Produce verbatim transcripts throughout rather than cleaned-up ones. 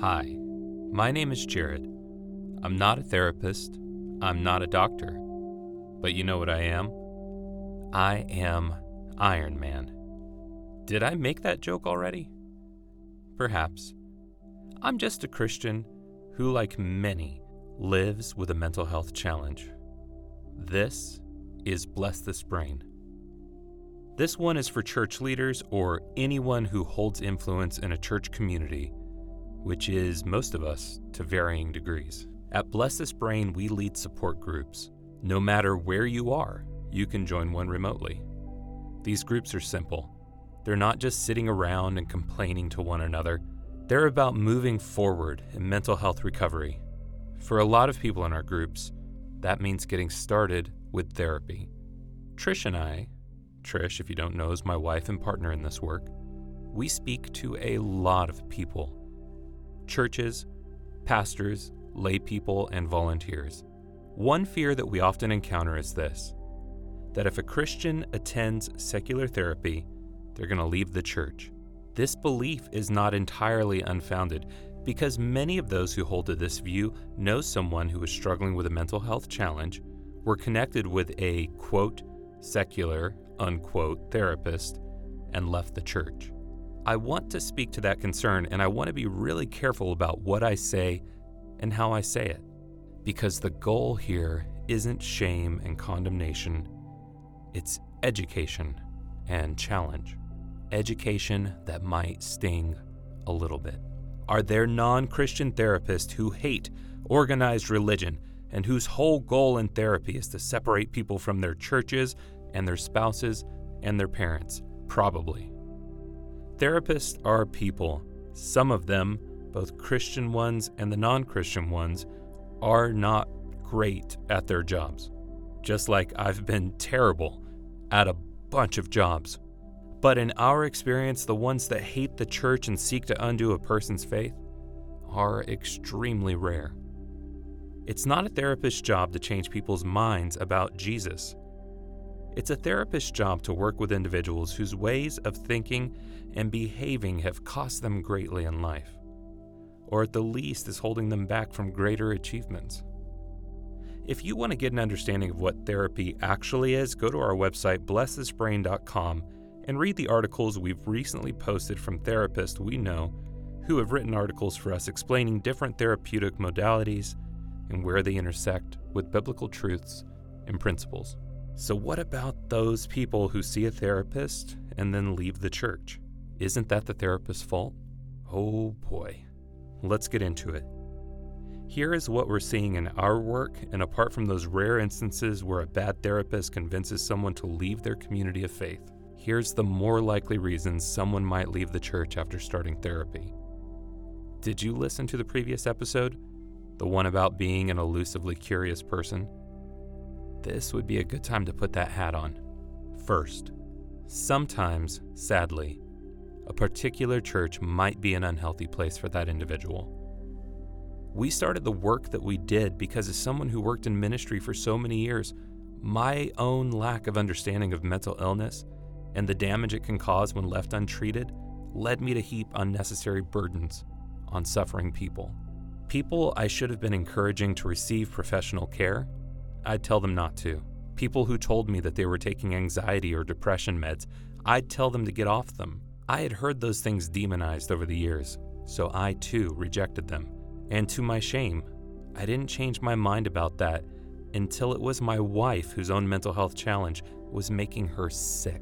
Hi, my name is Jared. I'm not a therapist. I'm not a doctor. But you know what I am? I am Iron Man. Did I make that joke already? Perhaps. I'm just a Christian who, like many, lives with a mental health challenge. This is Bless This Brain. This one is for church leaders or anyone who holds influence in a church community, which is most of us to varying degrees. At Bless This Brain, we lead support groups. No matter where you are, you can join one remotely. These groups are simple. They're not just sitting around and complaining to one another. They're about moving forward in mental health recovery. For a lot of people in our groups, that means getting started with therapy. Trish and I, Trish, if you don't know, is my wife and partner in this work, we speak to a lot of people. Churches, pastors, lay people, and volunteers. One fear that we often encounter is this, that if a Christian attends secular therapy, they're going to leave the church. This belief is not entirely unfounded because many of those who hold to this view know someone who is struggling with a mental health challenge, were connected with a, quote, secular, unquote, therapist, and left the church. I want to speak to that concern, and I want to be really careful about what I say and how I say it, because the goal here isn't shame and condemnation, it's education and challenge. Education that might sting a little bit. Are there non-Christian therapists who hate organized religion and whose whole goal in therapy is to separate people from their churches and their spouses and their parents? Probably. Therapists are people. Some of them, both Christian ones and the non-Christian ones, are not great at their jobs. Just like I've been terrible at a bunch of jobs. But in our experience, the ones that hate the church and seek to undo a person's faith are extremely rare. It's not a therapist's job to change people's minds about Jesus. It's a therapist's job to work with individuals whose ways of thinking and behaving have cost them greatly in life, or at the least is holding them back from greater achievements. If you want to get an understanding of what therapy actually is, go to our website, bless this brain dot com, and read the articles we've recently posted from therapists we know who have written articles for us explaining different therapeutic modalities and where they intersect with biblical truths and principles. So what about those people who see a therapist and then leave the church? Isn't that the therapist's fault? Oh boy. Let's get into it. Here is what we're seeing in our work, and apart from those rare instances where a bad therapist convinces someone to leave their community of faith, here's the more likely reasons someone might leave the church after starting therapy. Did you listen to the previous episode? The one about being an elusively curious person? This would be a good time to put that hat on. First, sometimes, sadly, a particular church might be an unhealthy place for that individual. We started the work that we did because as someone who worked in ministry for so many years, my own lack of understanding of mental illness and the damage it can cause when left untreated led me to heap unnecessary burdens on suffering people. People I should have been encouraging to receive professional care, I'd tell them not to. People who told me that they were taking anxiety or depression meds, I'd tell them to get off them. I had heard those things demonized over the years, so I too rejected them. And to my shame, I didn't change my mind about that until it was my wife whose own mental health challenge was making her sick.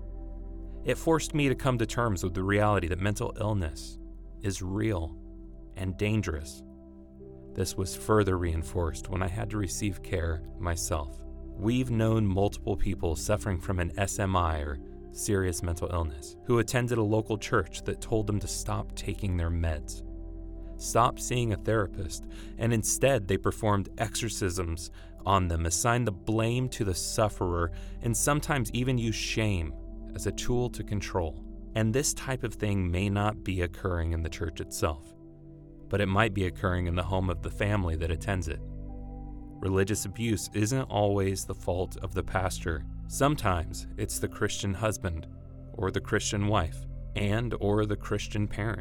It forced me to come to terms with the reality that mental illness is real and dangerous. This was further reinforced when I had to receive care myself. We've known multiple people suffering from an S M I or serious mental illness who attended a local church that told them to stop taking their meds, stop seeing a therapist, and instead they performed exorcisms on them, assigned the blame to the sufferer, and sometimes even used shame as a tool to control. And this type of thing may not be occurring in the church itself, but it might be occurring in the home of the family that attends it. Religious abuse isn't always the fault of the pastor. Sometimes it's the Christian husband or the Christian wife and or the Christian parent.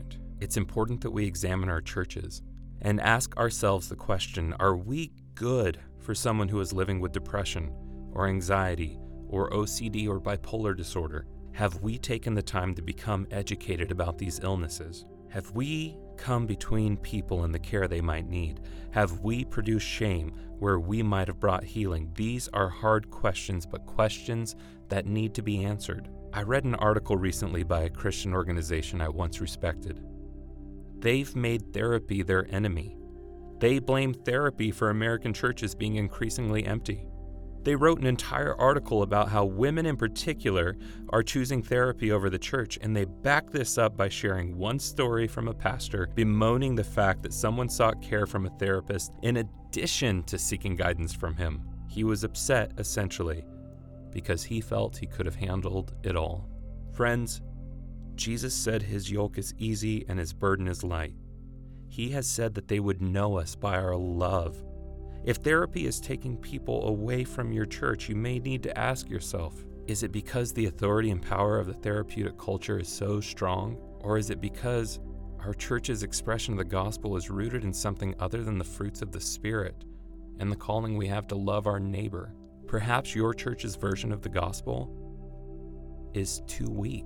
it's important that we examine our churches and ask ourselves the question, are we good for someone who is living with depression or anxiety or O C D or bipolar disorder? Have we taken the time to become educated about these illnesses? Have we come between people and the care they might need? Have we produced shame where we might have brought healing? These are hard questions, but questions that need to be answered. I read an article recently by a Christian organization I once respected. They've made therapy their enemy. They blame therapy for American churches being increasingly empty. They wrote an entire article about how women in particular are choosing therapy over the church, and they back this up by sharing one story from a pastor bemoaning the fact that someone sought care from a therapist in addition to seeking guidance from him. He was upset, essentially, because he felt he could have handled it all. Friends, Jesus said his yoke is easy and his burden is light. He has said that they would know us by our love. If therapy is taking people away from your church, you may need to ask yourself, is it because the authority and power of the therapeutic culture is so strong? Or is it because our church's expression of the gospel is rooted in something other than the fruits of the Spirit and the calling we have to love our neighbor? Perhaps your church's version of the gospel is too weak.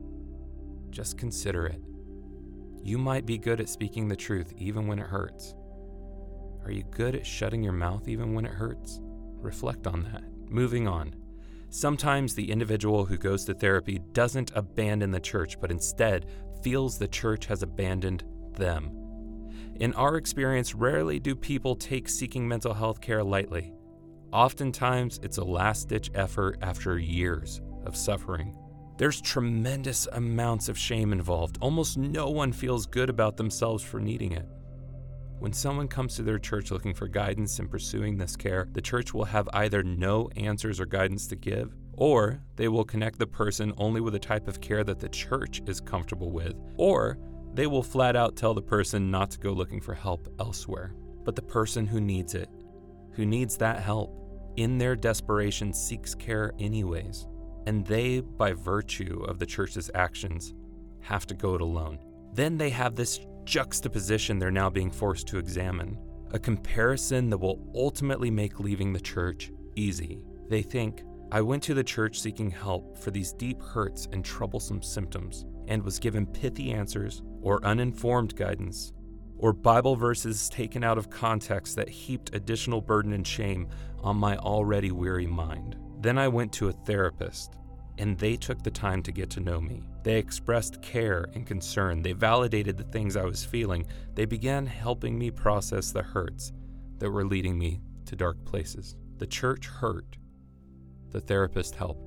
Just consider it. You might be good at speaking the truth even when it hurts. Are you good at shutting your mouth even when it hurts? Reflect on that. Moving on. Sometimes the individual who goes to therapy doesn't abandon the church, but instead feels the church has abandoned them. In our experience, rarely do people take seeking mental health care lightly. Oftentimes, it's a last-ditch effort after years of suffering. There's tremendous amounts of shame involved. Almost no one feels good about themselves for needing it. When someone comes to their church looking for guidance in pursuing this care, the church will have either no answers or guidance to give, or they will connect the person only with a type of care that the church is comfortable with, or they will flat out tell the person not to go looking for help elsewhere. But the person who needs it, who needs that help, in their desperation seeks care anyways, and they, by virtue of the church's actions, have to go it alone. Then they have this juxtaposition they're now being forced to examine, a comparison that will ultimately make leaving the church easy. They think, I went to the church seeking help for these deep hurts and troublesome symptoms, and was given pithy answers or uninformed guidance, or Bible verses taken out of context that heaped additional burden and shame on my already weary mind. Then I went to a therapist, and they took the time to get to know me. They expressed care and concern. They validated the things I was feeling. They began helping me process the hurts that were leading me to dark places. The church hurt. The therapist helped.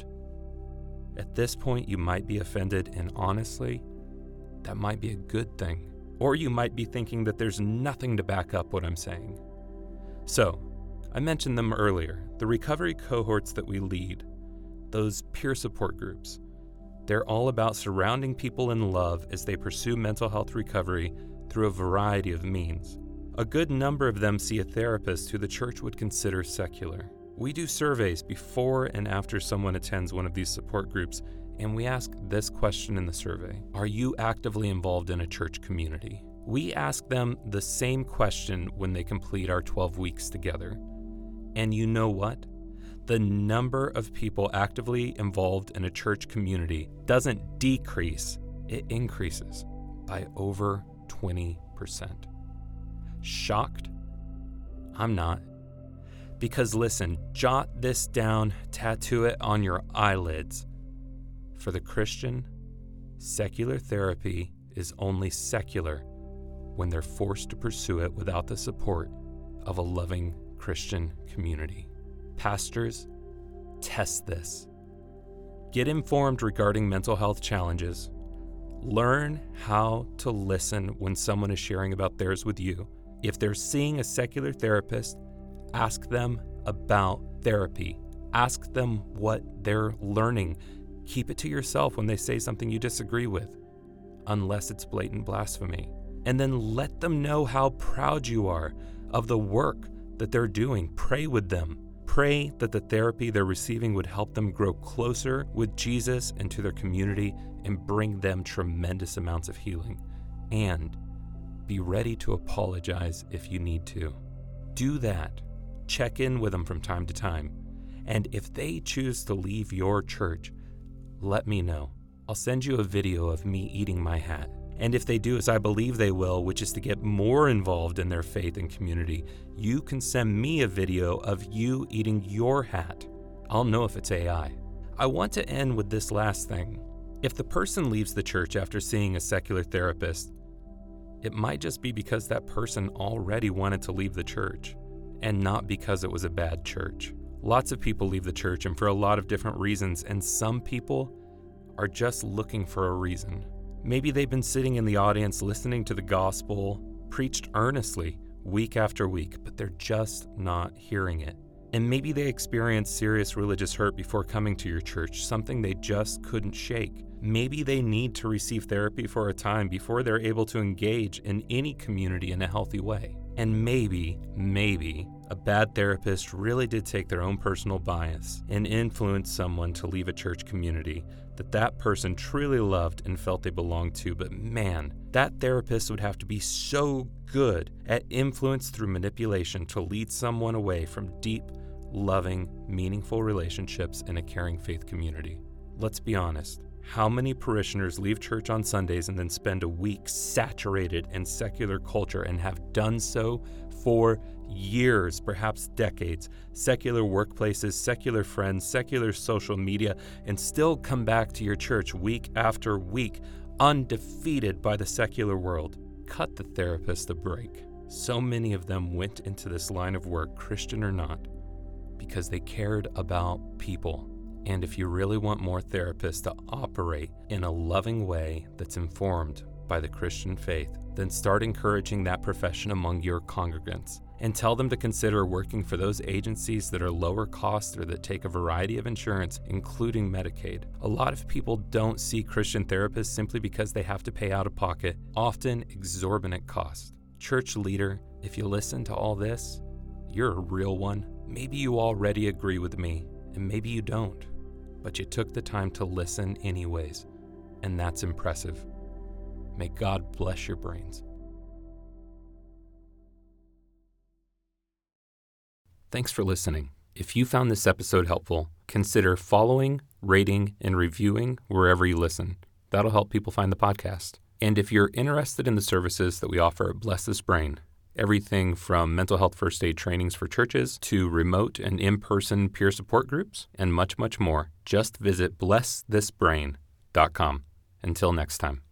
At this point, you might be offended, and honestly, that might be a good thing. Or you might be thinking that there's nothing to back up what I'm saying. So, I mentioned them earlier, the recovery cohorts that we lead, those peer support groups. They're all about surrounding people in love as they pursue mental health recovery through a variety of means. A good number of them see a therapist who the church would consider secular. We do surveys before and after someone attends one of these support groups, and we ask this question in the survey: are you actively involved in a church community? We ask them the same question when they complete our twelve weeks together. And you know what? The number of people actively involved in a church community doesn't decrease, it increases by over twenty percent. Shocked? I'm not. Because listen, jot this down, tattoo it on your eyelids. For the Christian, secular therapy is only secular when they're forced to pursue it without the support of a loving Christian community. Pastors, test this. Get informed regarding mental health challenges. Learn how to listen when someone is sharing about theirs with you. If they're seeing a secular therapist, ask them about therapy. Ask them what they're learning. Keep it to yourself when they say something you disagree with, unless it's blatant blasphemy. And then let them know how proud you are of the work that they're doing. Pray with them. Pray that the therapy they're receiving would help them grow closer with Jesus and to their community and bring them tremendous amounts of healing. and be ready to apologize if you need to. Do that. Check in with them from time to time. And if they choose to leave your church, let me know. I'll send you a video of me eating my hat. And if they do as I believe they will, which is to get more involved in their faith and community, you can send me a video of you eating your hat. I'll know if it's A I. I want to end with this last thing. If the person leaves the church after seeing a secular therapist, it might just be because that person already wanted to leave the church, and not because it was a bad church. Lots of people leave the church, and for a lot of different reasons, and some people are just looking for a reason. Maybe they've been sitting in the audience listening to the gospel, preached earnestly week after week, but they're just not hearing it. And maybe they experienced serious religious hurt before coming to your church, something they just couldn't shake. Maybe they need to receive therapy for a time before they're able to engage in any community in a healthy way. And maybe, maybe, a bad therapist really did take their own personal bias and influence someone to leave a church community that that person truly loved and felt they belonged to. But man, that therapist would have to be so good at influence through manipulation to lead someone away from deep, loving, meaningful relationships in a caring faith community. Let's be honest. How many parishioners leave church on Sundays and then spend a week saturated in secular culture and have done so for years, perhaps decades, secular workplaces, secular friends, secular social media, and still come back to your church week after week, undefeated by the secular world? Cut the therapist a break. So many of them went into this line of work, Christian or not, because they cared about people. And if you really want more therapists to operate in a loving way that's informed by the Christian faith, then start encouraging that profession among your congregants and tell them to consider working for those agencies that are lower cost or that take a variety of insurance, including Medicaid. A lot of people don't see Christian therapists simply because they have to pay out of pocket, often exorbitant costs. Church leader, if you listen to all this, you're a real one. Maybe you already agree with me, and maybe you don't. But you took the time to listen anyways, and that's impressive. May God bless your brains. Thanks for listening. If you found this episode helpful, consider following, rating, and reviewing wherever you listen. That'll help people find the podcast. And if you're interested in the services that we offer at Bless This Brain, everything from mental health first aid trainings for churches to remote and in-person peer support groups, and much, much more, just visit bless this brain dot com. Until next time.